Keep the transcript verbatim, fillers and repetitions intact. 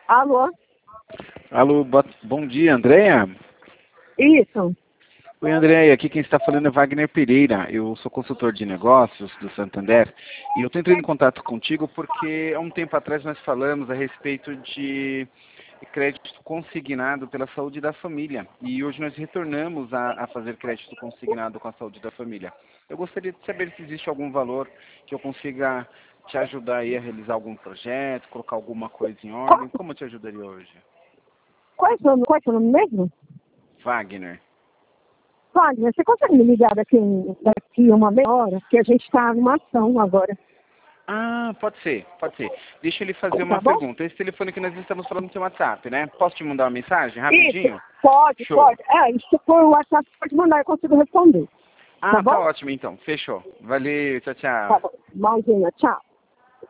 Alô? Alô, bo- bom dia, Andréia. Isso. Oi, Andréia, aqui quem está falando é Wagner Pereira. Eu sou consultor de negócios do Santander e eu estou entrando em contato contigo porque há um tempo atrás nós falamos a respeito de crédito consignado pela saúde da família e hoje nós retornamos a, a fazer crédito consignado com a saúde da família. Eu gostaria de saber se existe algum valor que eu consiga te ajudar aí a realizar algum projeto, colocar alguma coisa em ordem. Como eu te ajudaria hoje? Qual é o seu nome, qual é o seu nome mesmo? Wagner. Wagner, você consegue me ligar daqui, daqui uma meia hora? Porque a gente está numa ação agora. Ah, pode ser, pode ser. Deixa ele fazer uma Tá bom? pergunta. Esse telefone que nós estamos falando no seu WhatsApp, né? Posso te mandar uma mensagem Isso. rapidinho? Pode, Show. pode. É, isso por WhatsApp pode mandar, eu consigo responder. Ah, Tá tá bom? ótimo então. Fechou. Valeu, tchau, Tá tchau. bom. Mãozinha, tchau.